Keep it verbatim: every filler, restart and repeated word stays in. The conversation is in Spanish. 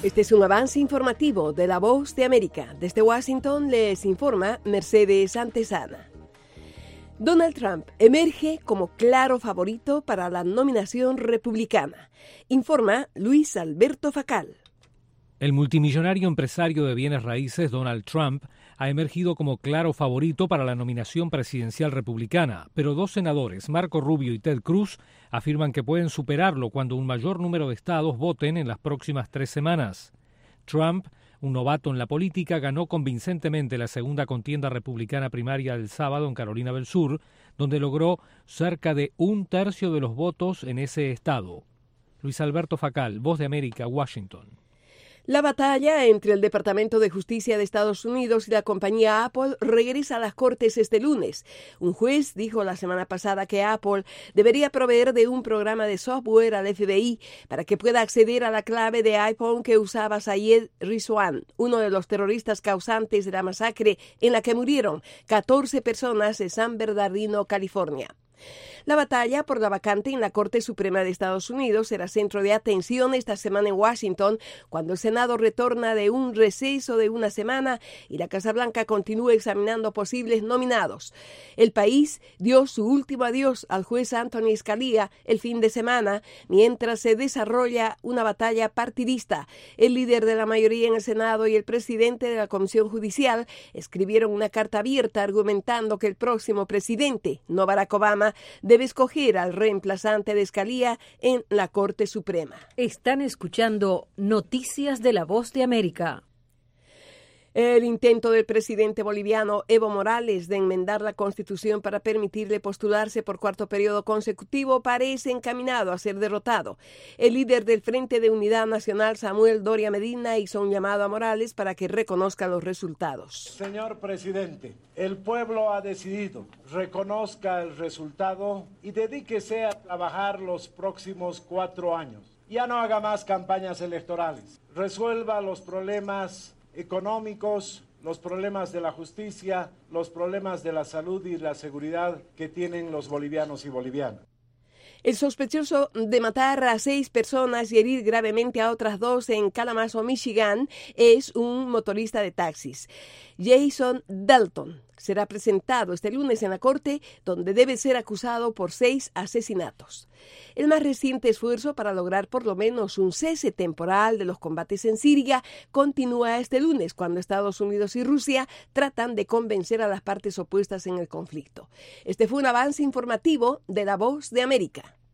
Este es un avance informativo de La Voz de América. Desde Washington les informa Mercedes Antesana. Donald Trump emerge como claro favorito para la nominación republicana, informa Luis Alberto Facal. El multimillonario empresario de bienes raíces Donald Trump ha emergido como claro favorito para la nominación presidencial republicana, pero dos senadores, Marco Rubio y Ted Cruz, afirman que pueden superarlo cuando un mayor número de estados voten en las próximas tres semanas. Trump, un novato en la política, ganó convincentemente la segunda contienda republicana primaria del sábado en Carolina del Sur, donde logró cerca de un tercio de los votos en ese estado. Luis Alberto Facal, Voz de América, Washington. La batalla entre el Departamento de Justicia de Estados Unidos y la compañía Apple regresa a las cortes este lunes. Un juez dijo la semana pasada que Apple debería proveer de un programa de software al F B I para que pueda acceder a la clave de iPhone que usaba Sayed Rizwan, uno de los terroristas causantes de la masacre en la que murieron catorce personas en San Bernardino, California. La batalla por la vacante en la Corte Suprema de Estados Unidos será centro de atención esta semana en Washington, cuando el Senado retorna de un receso de una semana y la Casa Blanca continúa examinando posibles nominados. El país dio su último adiós al juez Anthony Scalia el fin de semana, mientras se desarrolla una batalla partidista. El líder de la mayoría en el Senado y el presidente de la Comisión Judicial escribieron una carta abierta argumentando que el próximo presidente, no Barack Obama, debe escoger al reemplazante de Scalia en la Corte Suprema. Están escuchando Noticias de La Voz de América. El intento del presidente boliviano Evo Morales de enmendar la Constitución para permitirle postularse por cuarto periodo consecutivo parece encaminado a ser derrotado. El líder del Frente de Unidad Nacional, Samuel Doria Medina, hizo un llamado a Morales para que reconozca los resultados. Señor presidente, el pueblo ha decidido, reconozca el resultado y dedíquese a trabajar los próximos cuatro años. Ya no haga más campañas electorales, resuelva los problemas económicos, los problemas de la justicia, los problemas de la salud y la seguridad que tienen los bolivianos y bolivianas. El sospechoso de matar a seis personas y herir gravemente a otras dos en Kalamazoo, Michigan, es un motorista de taxis. Jason Dalton será presentado este lunes en la corte, donde debe ser acusado por seis asesinatos. El más reciente esfuerzo para lograr por lo menos un cese temporal de los combates en Siria continúa este lunes, cuando Estados Unidos y Rusia tratan de convencer a las partes opuestas en el conflicto. Este fue un avance informativo de La Voz de América.